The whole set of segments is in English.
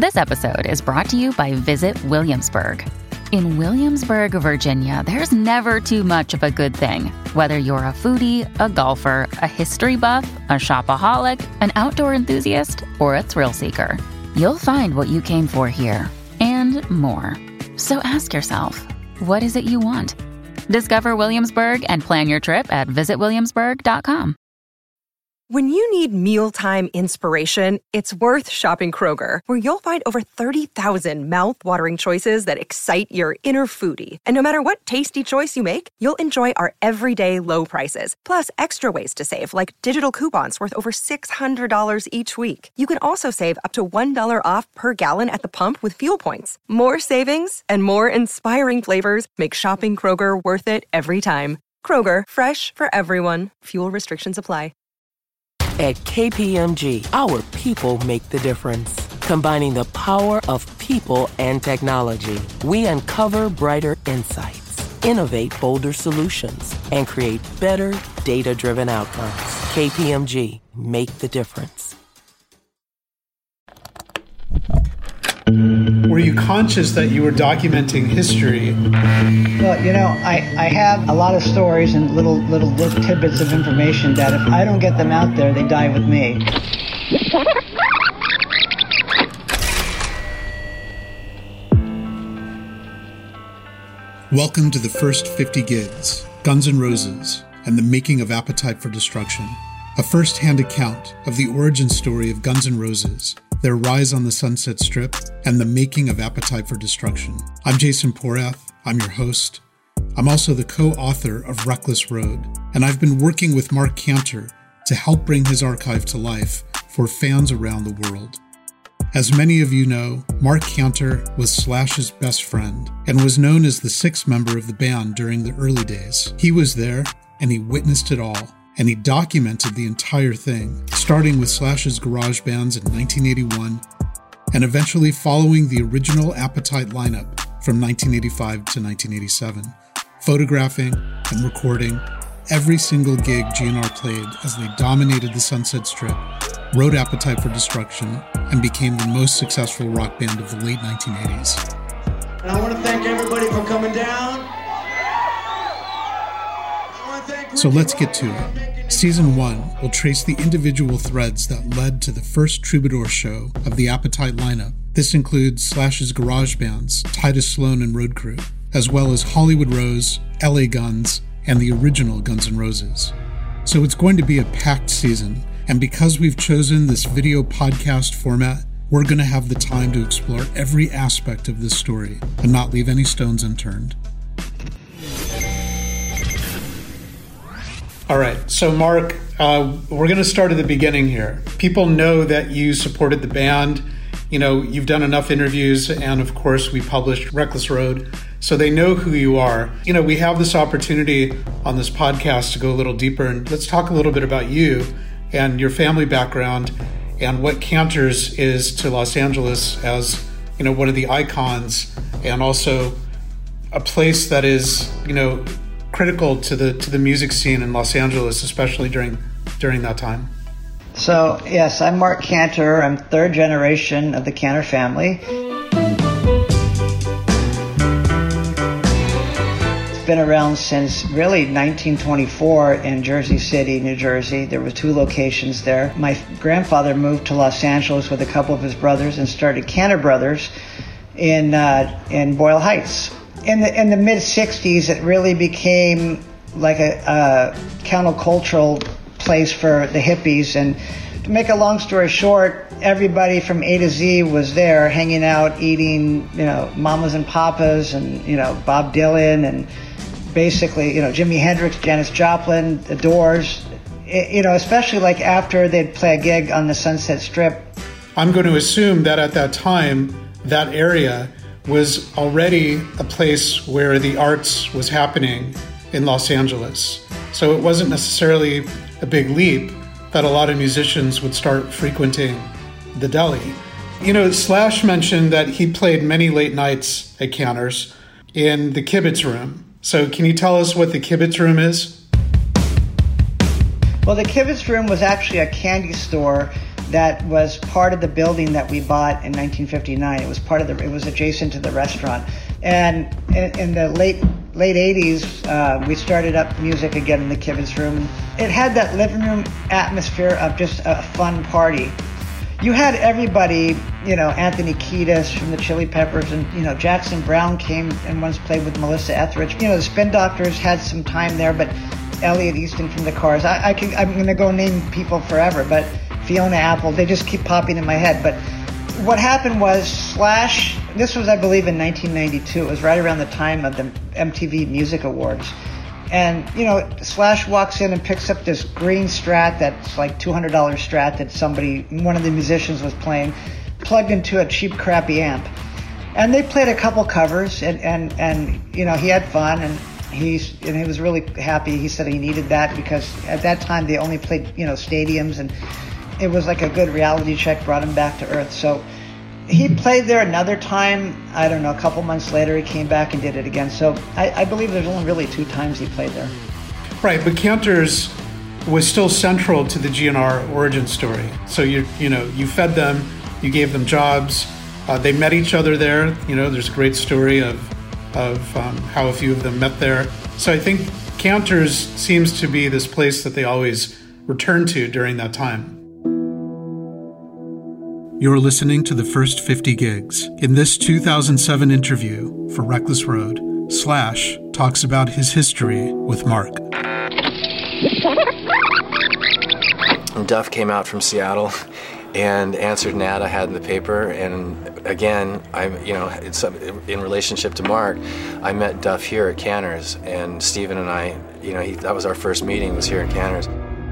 This episode is brought to you by Visit Williamsburg. In Williamsburg, Virginia, there's never too much of a good thing. Whether you're a foodie, a golfer, a history buff, a shopaholic, an outdoor enthusiast, or a thrill seeker, you'll find what you came for here and more. So ask yourself, what is it you want? Discover Williamsburg and plan your trip at visitwilliamsburg.com. When you need mealtime inspiration, it's worth shopping Kroger, where you'll find over 30,000 mouth-watering choices that excite your inner foodie. And no matter what tasty choice you make, you'll enjoy our everyday low prices, plus extra ways to save, like digital coupons worth over $600 each week. You can also save up to $1 off per gallon at the pump with fuel points. More savings and more inspiring flavors make shopping Kroger worth it every time. Kroger, fresh for everyone. Fuel restrictions apply. At KPMG, our people make the difference. Combining the power of people and technology, we uncover brighter insights, innovate bolder solutions, and create better data-driven outcomes. KPMG, make the difference. Were you conscious that you were documenting history? Well, you know, I have a lot of stories and little tidbits of information that if I don't get them out there, they die with me. Welcome to the first 50 gigs, Guns N' Roses, and the making of Appetite for Destruction. A first-hand account of the origin story of Guns N' Roses, their rise on the Sunset Strip, and the making of Appetite for Destruction. I'm Jason Porath. I'm your host. I'm also the co-author of Reckless Road, and I've been working with Mark Cantor to help bring his archive to life for fans around the world. As many of you know, Mark Cantor was Slash's best friend and was known as the sixth member of the band during the early days. He was there, and he witnessed it all. And he documented the entire thing, starting with Slash's garage bands in 1981, and eventually following the original Appetite lineup from 1985 to 1987, photographing and recording every single gig GNR played as they dominated the Sunset Strip, wrote Appetite for Destruction, and became the most successful rock band of the late 1980s. And I want to thank everybody for coming down. So let's get to it. Season 1 will trace the individual threads that led to the first Troubadour show of the Appetite lineup. This includes Slash's garage bands, Titus Sloan and Road Crew, as well as Hollywood Rose, LA Guns, and the original Guns N' Roses. So it's going to be a packed season, and because we've chosen this video podcast format, we're going to have the time to explore every aspect of this story and not leave any stones unturned. All right, so Mark, we're going to start at the beginning here. People know that you supported the band. You know, you've done enough interviews, and of course, we published Reckless Road, so they know who you are. You know, we have this opportunity on this podcast to go a little deeper, and let's talk a little bit about you and your family background and what Cantor's is to Los Angeles as, you know, one of the icons and also a place that is, you know, critical to the music scene in Los Angeles, especially during that time. So, yes, I'm Mark Cantor. I'm third generation of the Cantor family. It's been around since really 1924 in Jersey City, New Jersey. There were 2 locations there. My grandfather moved to Los Angeles with a couple of his brothers and started Cantor Brothers in Boyle Heights. In the mid-'60s, it really became like a countercultural place for the hippies. And to make a long story short, everybody from A to Z was there hanging out, eating, you know, mamas and papas and, you know, Bob Dylan and basically, you know, Jimi Hendrix, Janis Joplin, The Doors, you know, especially like after they'd play a gig on the Sunset Strip. I'm going to assume that at that time, that area was already a place where the arts was happening in Los Angeles. So it wasn't necessarily a big leap that a lot of musicians would start frequenting the deli. You know, Slash mentioned that he played many late nights at Cantor's in the Kibitz Room. So can you tell us what the Kibitz Room is? Well, the Kibitz Room was actually a candy store that was part of the building that we bought in 1959. It was adjacent to the restaurant. And in the late 80s, we started up music again in the Kivitz room. It had that living room atmosphere of just a fun party. You had everybody, Anthony Kiedis from the Chili Peppers, and, Jackson Browne came and once played with Melissa Etheridge. The Spin Doctors had some time there, but Elliot Easton from the Cars. I'm going to go name people forever, but Fiona Apple, they just keep popping in my head. But what happened was Slash, this was, I believe, in 1992. It was right around the time of the MTV Music Awards. And, Slash walks in and picks up this green Strat that's like $200 Strat that one of the musicians was playing, plugged into a cheap, crappy amp. And they played a couple covers, and he had fun, and he was really happy. He said he needed that because at that time they only played, stadiums, and it was like a good reality check, brought him back to earth. So he played there another time, I don't know, a couple months later he came back and did it again. So I believe there's only really 2 times he played there. Right, but Cantors was still central to the GNR origin story. So you fed them, you gave them jobs, they met each other there. There's a great story of how a few of them met there. So I think Cantors seems to be this place that they always return to during that time. You're listening to The First 50 Gigs. In this 2007 interview for Reckless Road, Slash talks about his history with Mark. Duff came out from Seattle and answered an ad I had in the paper, and again, it's in relationship to Mark, I met Duff here at Cantors, and Stephen and I, that was our first meeting, was here at Cantors.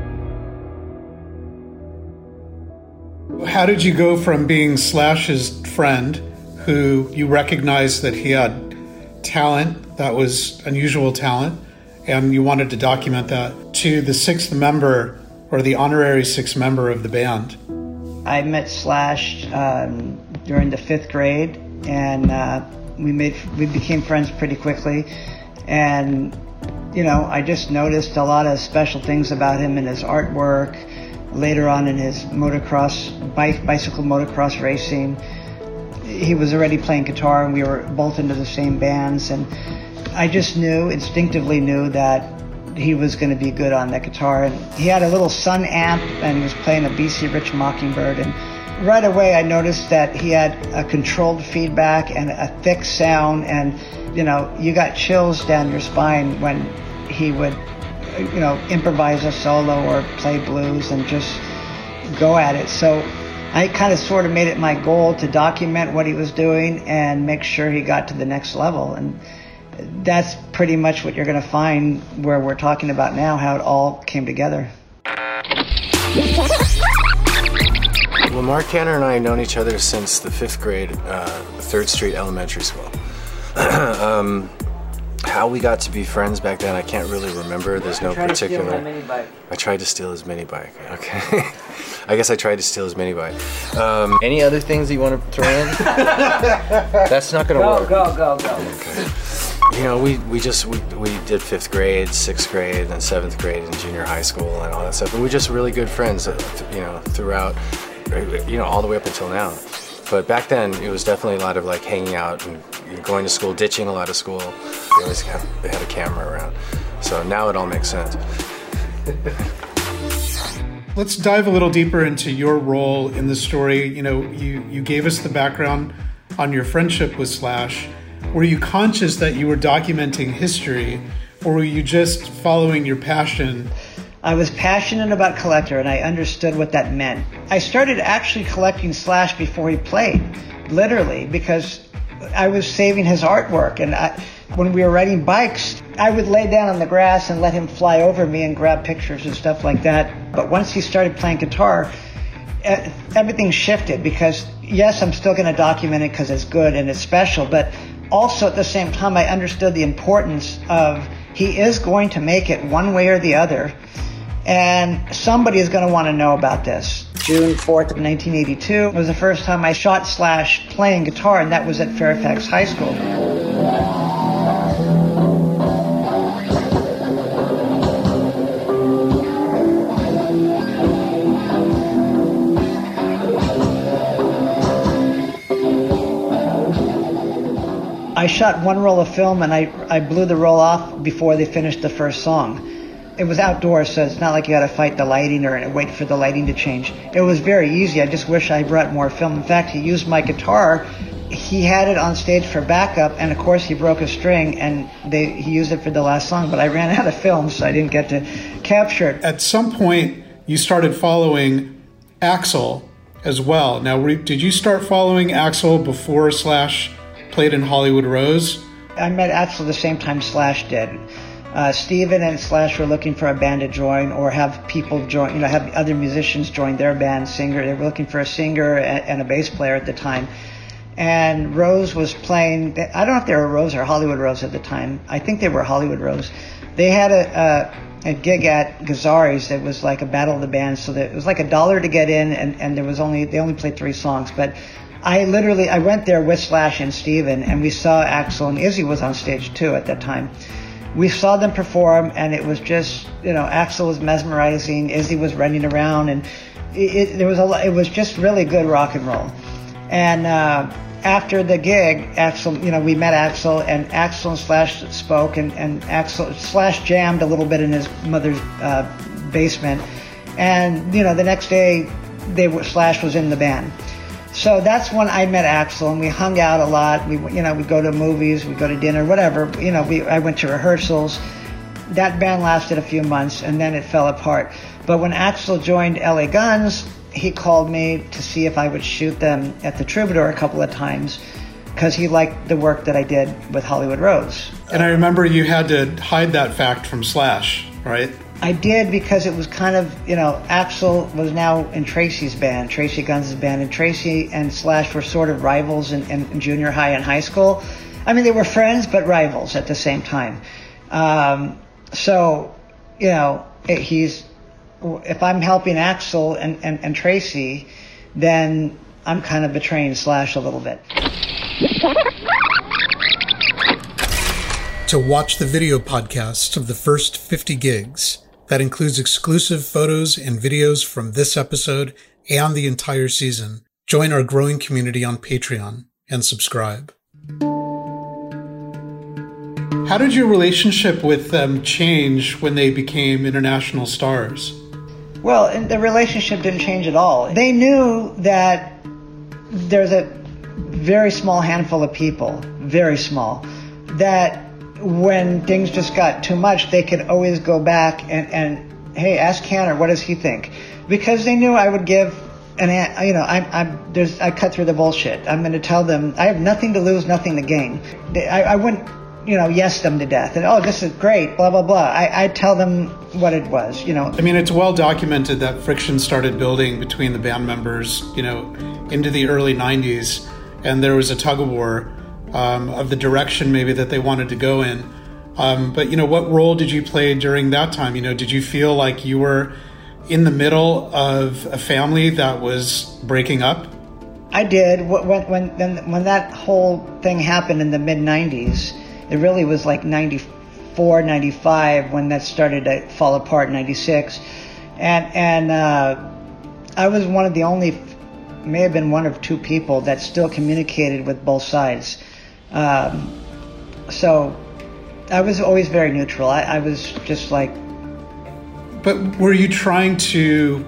How did you go from being Slash's friend, who you recognized that he had talent that was unusual talent, and you wanted to document that, to the 6th member, or the honorary 6th member of the band? I met Slash during the 5th grade, and we became friends pretty quickly. And I just noticed a lot of special things about him in his artwork. Later on in his bicycle motocross racing, he was already playing guitar, and we were both into the same bands. And I just instinctively knew that he was going to be good on that guitar. And he had a little Sun amp, and he was playing a BC Rich Mockingbird. And right away I noticed that he had a controlled feedback and a thick sound, and you got chills down your spine when he would improvise a solo or play blues and just go at it. So I kind of sort of made it my goal to document what he was doing and make sure he got to the next level. And that's pretty much what you're going to find where we're talking about now, how it all came together. Well, Mark Cantor and I have known each other since the 5th grade, 3rd Street Elementary School. How we got to be friends back then, I can't really remember. There's no particular... I tried to steal his mini bike. Okay. I guess I tried to steal his mini bike. Any other things that you want to throw in? That's not going to work. Go. Okay. We did 5th grade, 6th grade, and then 7th grade in junior high school and all that stuff. And we're just really good friends, throughout, all the way up until now. But back then, it was definitely a lot of like hanging out and going to school, ditching a lot of school. They always had a camera around. So now it all makes sense. Let's dive a little deeper into your role in the story. You gave us the background on your friendship with Slash. Were you conscious that you were documenting history, or were you just following your passion? I was passionate about Collector, and I understood what that meant. I started actually collecting Slash before he played, literally, because I was saving his artwork. And when we were riding bikes, I would lay down on the grass and let him fly over me and grab pictures and stuff like that. But once he started playing guitar, everything shifted, because yes, I'm still going to document it because it's good and it's special, but also at the same time I understood the importance of he is going to make it one way or the other, and somebody is going to want to know about this. June 4th of 1982 was the first time I shot Slash playing guitar, and that was at Fairfax High School. I shot one roll of film and I blew the roll off before they finished the first song. It was outdoors, so it's not like you got to fight the lighting or wait for the lighting to change. It was very easy. I just wish I brought more film. In fact, he used my guitar. He had it on stage for backup, and of course he broke a string, and he used it for the last song, but I ran out of film, so I didn't get to capture it. At some point, you started following Axl as well. Now, did you start following Axl before Slash played in Hollywood Rose? I met Axl the same time Slash did. Steven and Slash were looking for a band to join or have people join, have other musicians join their band, singer. They were looking for a singer and a bass player at the time. And Rose was playing, I don't know if they were Rose or Hollywood Rose at the time. I think they were Hollywood Rose. They had a gig at Gazzari's that was like a battle of the bands, so that it was like $1 to get in, and they only played 3 songs. But I went there with Slash and Steven, and we saw Axl, and Izzy was on stage too at that time. We saw them perform, and it was just, Axl was mesmerizing, Izzy was running around, and it was just really good rock and roll. And after the gig, Axl, we met Axl, and Axl and Slash spoke, and Slash jammed a little bit in his mother's basement, and the next day, Slash was in the band. So that's when I met Axl, and we hung out a lot. We go to movies, we go to dinner, whatever. I went to rehearsals. That band lasted a few months, and then it fell apart. But when Axl joined LA Guns, he called me to see if I would shoot them at the Troubadour a couple of times because he liked the work that I did with Hollywood Rose. And I remember you had to hide that fact from Slash, right? I did, because it was kind of, Axl was now in Tracy's band, Tracy Guns' band, and Tracy and Slash were sort of rivals in junior high and high school. I mean, they were friends, but rivals at the same time. If I'm helping Axl and Tracy, then I'm kind of betraying Slash a little bit. To watch the video podcast of the first 50 gigs, that includes exclusive photos and videos from this episode and the entire season, join our growing community on Patreon and subscribe. How did your relationship with them change when they became international stars? Well, the relationship didn't change at all. They knew that there's a very small handful of people, very small, that when things just got too much, they could always go back and hey, ask Canner, what does he think? Because they knew I would give I cut through the bullshit. I'm going to tell them I have nothing to lose, nothing to gain. I wouldn't, yes them to death. And, this is great, blah, blah, blah. I tell them what it was, I mean, it's well documented that friction started building between the band members, into the early 90s. And there was a tug of war of the direction maybe that they wanted to go in. But, what role did you play during that time? Did you feel like you were in the middle of a family that was breaking up? I did. When that whole thing happened in the mid-90s, it really was like 94, 95 when that started to fall apart, 96. And I was one of the only, may have been one of 2 people that still communicated with both sides. So I was always very neutral. I was just like... But were you trying to,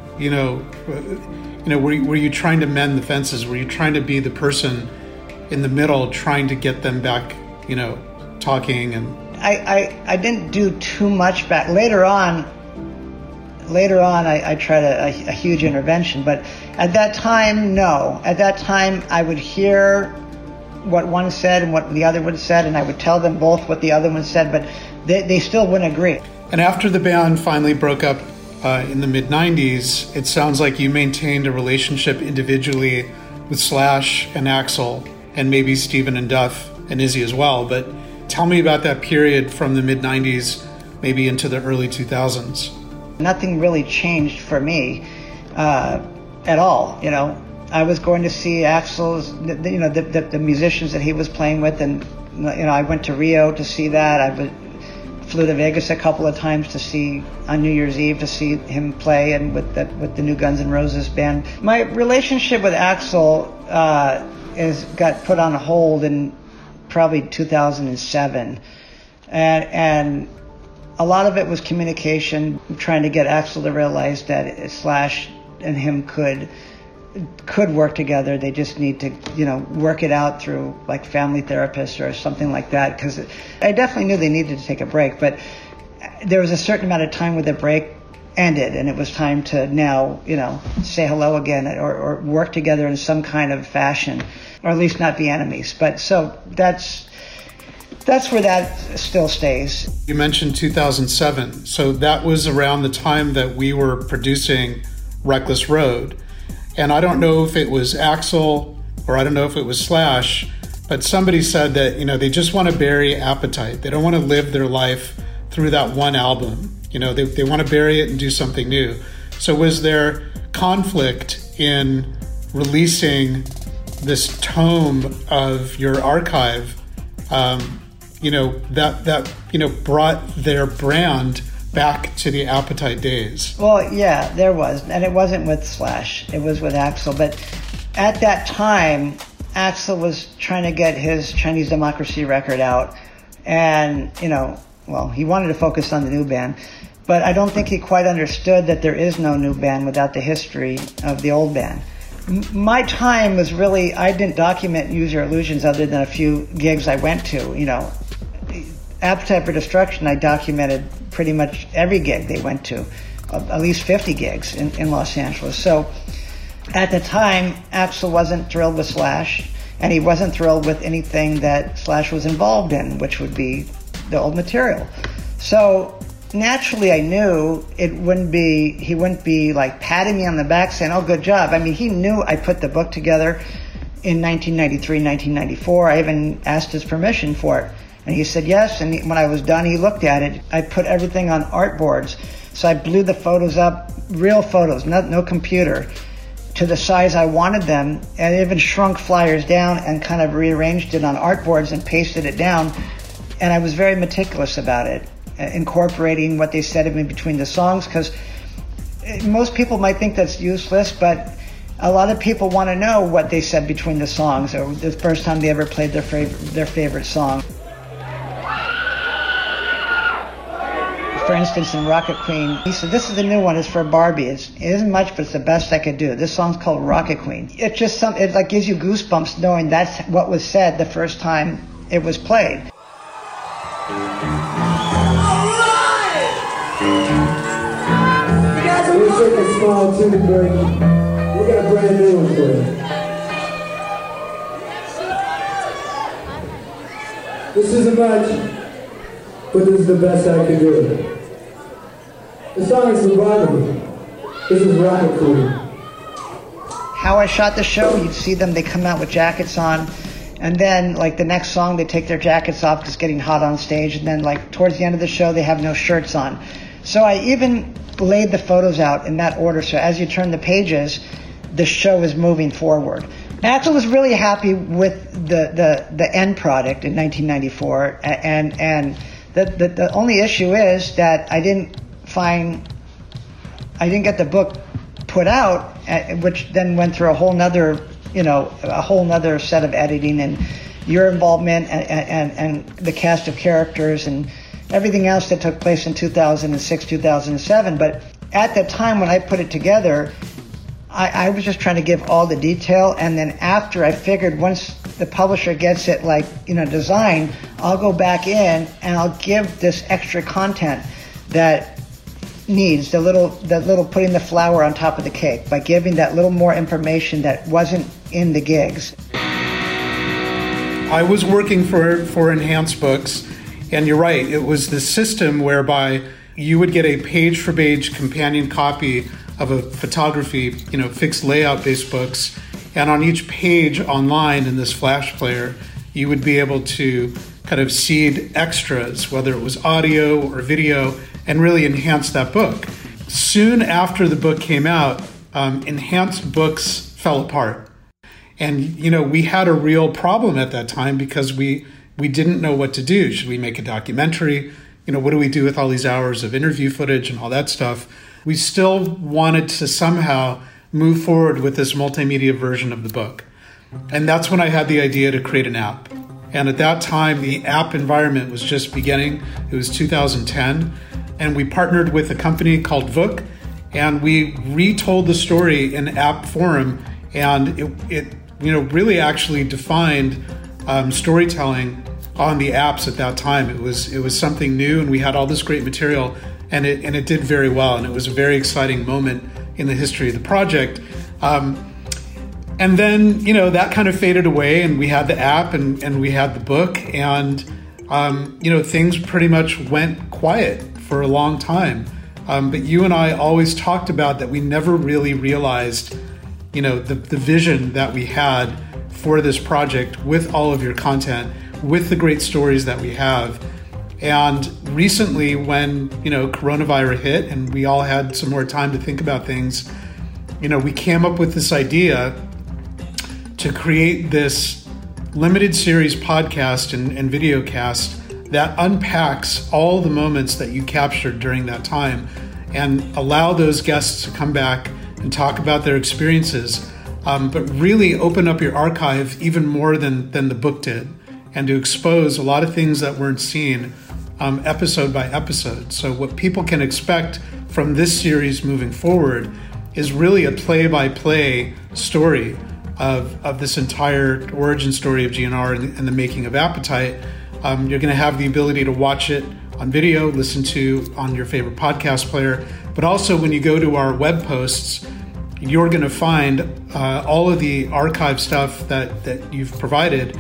were you trying to mend the fences? Were you trying to be the person in the middle trying to get them back, talking? And I didn't do too much back. Later on, I tried a huge intervention. But at that time, no. At that time, I would hear what one said and what the other one said, and I would tell them both what the other one said, but they still wouldn't agree. And after the band finally broke up in the mid-90s, it sounds like you maintained a relationship individually with Slash and Axl, and maybe Steven and Duff and Izzy as well. But tell me about that period from the mid-90s, maybe into the early 2000s. Nothing really changed for me at all, I was going to see Axl's, the musicians that he was playing with, and I went to Rio to see that. I flew to Vegas a couple of times to see on New Year's Eve to see him play, and with the new Guns N' Roses band. My relationship with Axl got put on hold in probably 2007. And a lot of it was communication, trying to get Axl to realize that Slash and him could work together. They just need to, work it out through like family therapists or something like that. Because I definitely knew they needed to take a break, but there was a certain amount of time where the break ended, and it was time to now, say hello again or work together in some kind of fashion, or at least not be enemies. But so that's where that still stays. You mentioned 2007, so that was around the time that we were producing Reckless Road. And I don't know if it was Axl or I don't know if it was Slash, but somebody said that, they just want to bury Appetite. They don't want to live their life through that one album. They want to bury it and do something new. So was there conflict in releasing this tome of your archive, that brought their brand back to the Appetite days? Well, yeah, there was. And it wasn't with Slash. It was with Axl. But at that time, Axl was trying to get his Chinese Democracy record out. And, he wanted to focus on the new band. But I don't think he quite understood that there is no new band without the history of the old band. My time was really, I didn't document Use Your Illusions other than a few gigs I went to. Appetite for Destruction, I documented pretty much every gig they went to, at least 50 gigs in Los Angeles. So at the time, Axl wasn't thrilled with Slash, and he wasn't thrilled with anything that Slash was involved in, which would be the old material. So naturally, I knew he wouldn't be like patting me on the back saying, "Oh, good job." I mean, he knew I put the book together in 1993, 1994. I even asked his permission for it. And he said yes, and when I was done, he looked at it. I put everything on art boards. So I blew the photos up, real photos, no computer, to the size I wanted them, and even shrunk flyers down and kind of rearranged it on art boards and pasted it down. And I was very meticulous about it, incorporating what they said in between the songs, because most people might think that's useless, but a lot of people want to know what they said between the songs, or the first time they ever played their favorite song. For instance, in Rocket Queen, he said, "This is the new one. It's for Barbie. It isn't much, but it's the best I could do." This song's called Rocket Queen. It's just it like gives you goosebumps knowing that's what was said the first time it was played. We'll take a small tune break. We got a brand new one for you. This isn't much, but this is the best I can do. The song is Revival. This is Rocket Queen. How I shot the show, you'd see them, they come out with jackets on, and then like the next song they take their jackets off because it's getting hot on stage, and then like towards the end of the show they have no shirts on. So I even laid the photos out in that order, so as you turn the pages, the show is moving forward. Axl was really happy with the end product in 1994, and the only issue is that I didn't get the book put out, which then went through a whole nother set of editing and your involvement and the cast of characters and everything else that took place in 2006, 2007. But at the time when I put it together, I was just trying to give all the detail, and then after I figured once the publisher gets it designed, I'll go back in and I'll give this extra content that needs the little putting the flour on top of the cake by giving that little more information that wasn't in the gigs. I was working for Enhanced Books, and you're right, it was the system whereby you would get a page-for-page companion copy of a photography, fixed layout-based books, and on each page online in this Flash player, you would be able to kind of seed extras, whether it was audio or video, and really enhance that book. Soon after the book came out, Enhanced Books fell apart. And, we had a real problem at that time because we didn't know what to do. Should we make a documentary? What do we do with all these hours of interview footage and all that stuff? We still wanted to somehow move forward with this multimedia version of the book. And that's when I had the idea to create an app. And at that time, the app environment was just beginning. It was 2010. And we partnered with a company called Vuk, and we retold the story in app form. And it really actually defined storytelling on the apps at that time. It was something new, and we had all this great material, and it did very well. And it was a very exciting moment in the history of the project. And then, that kind of faded away, and we had the app and we had the book, and, things pretty much went quiet for a long time. But you and I always talked about that we never really realized, the vision that we had for this project with all of your content, with the great stories that we have. And recently when, coronavirus hit and we all had some more time to think about things, we came up with this idea to create this limited series podcast and video cast that unpacks all the moments that you captured during that time and allow those guests to come back and talk about their experiences, but really open up your archive even more than the book did, and to expose a lot of things that weren't seen episode by episode. So what people can expect from this series moving forward is really a play-by-play story of this entire origin story of GNR and the making of Appetite. You're going to have the ability to watch it on video, listen to on your favorite podcast player, but also when you go to our web posts, you're going to find all of the archive stuff that you've provided,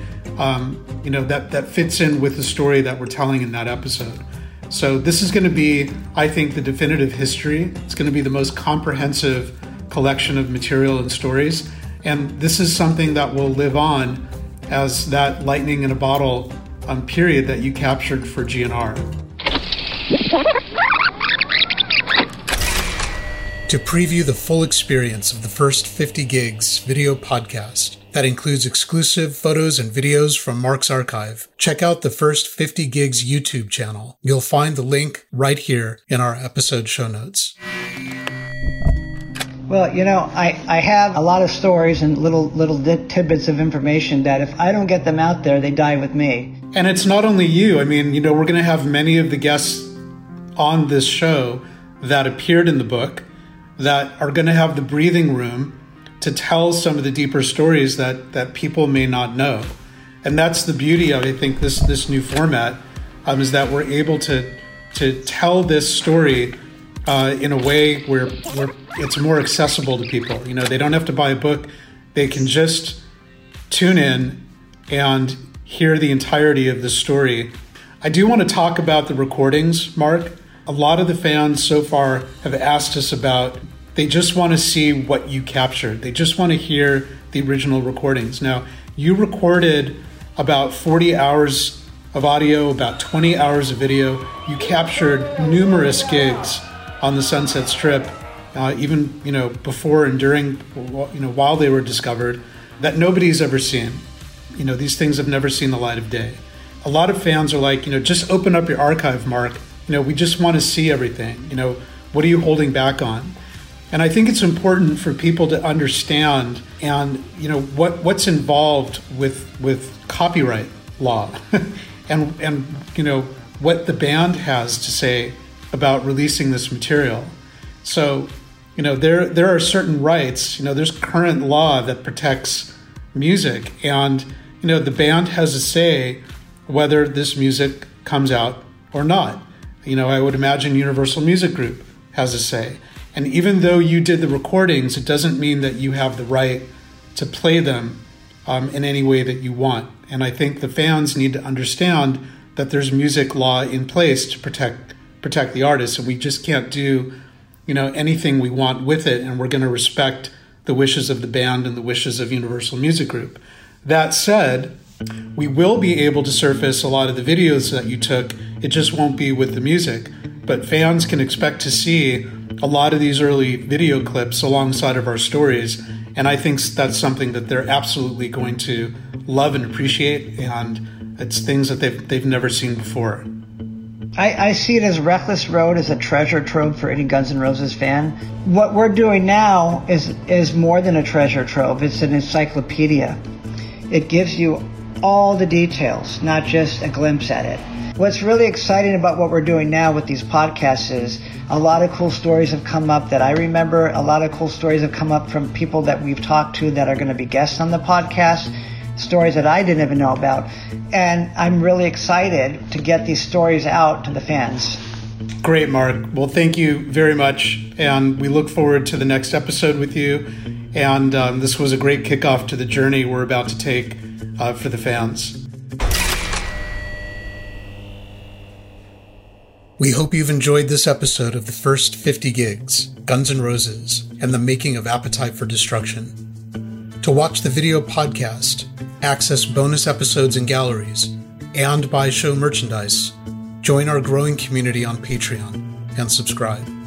that fits in with the story that we're telling in that episode. So this is going to be, I think, the definitive history. It's going to be the most comprehensive collection of material and stories. And this is something that will live on as that lightning in a bottle period that you captured for GNR. To preview the full experience of the First 50 Gigs video podcast that includes exclusive photos and videos from Mark's archive, check out the First 50 Gigs YouTube channel. You'll find the link right here in our episode show notes. Well, I have a lot of stories and little tidbits of information that if I don't get them out there, they die with me. And it's not only you. I mean, we're going to have many of the guests on this show that appeared in the book that are going to have the breathing room to tell some of the deeper stories that people may not know. And that's the beauty of, I think, this new format, is that we're able to tell this story in a way where it's more accessible to people. They don't have to buy a book. They can just tune in and hear the entirety of the story. I do want to talk about the recordings, Mark. A lot of the fans so far have asked us about, they just want to see what you captured. They just want to hear the original recordings. Now, you recorded about 40 hours of audio, about 20 hours of video. You captured numerous gigs on the Sunset Strip, even before and during, while they were discovered, that nobody's ever seen. These things have never seen the light of day. A lot of fans are like, just open up your archive, Mark. We just want to see everything. What are you holding back on? And I think it's important for people to understand and what's involved with copyright law and what the band has to say about releasing this material. So, there are certain rights. There's current law that protects music, and the band has a say whether this music comes out or not. I would imagine Universal Music Group has a say. And even though you did the recordings, it doesn't mean that you have the right to play them in any way that you want. And I think the fans need to understand that there's music law in place to protect the artists, and we just can't do anything we want with it, and we're going to respect the wishes of the band and the wishes of Universal Music Group. That said, we will be able to surface a lot of the videos that you took. It just won't be with the music, but fans can expect to see a lot of these early video clips alongside of our stories, and I think that's something that they're absolutely going to love and appreciate, and it's things that they've never seen before. I see it as Reckless Road as a treasure trove for any Guns N' Roses fan. What we're doing now is more than a treasure trove. It's an encyclopedia. It gives you all the details, not just a glimpse at it. What's really exciting about what we're doing now with these podcasts is a lot of cool stories have come up that I remember. A lot of cool stories have come up from people that we've talked to that are going to be guests on the podcast, stories that I didn't even know about. And I'm really excited to get these stories out to the fans. Great, Mark. Well, thank you very much. And we look forward to the next episode with you. And this was a great kickoff to the journey we're about to take for the fans. We hope you've enjoyed this episode of the first 50 Gigs, Guns N' Roses, and the making of Appetite for Destruction. To watch the video podcast, access bonus episodes and galleries, and buy show merchandise, join our growing community on Patreon and subscribe.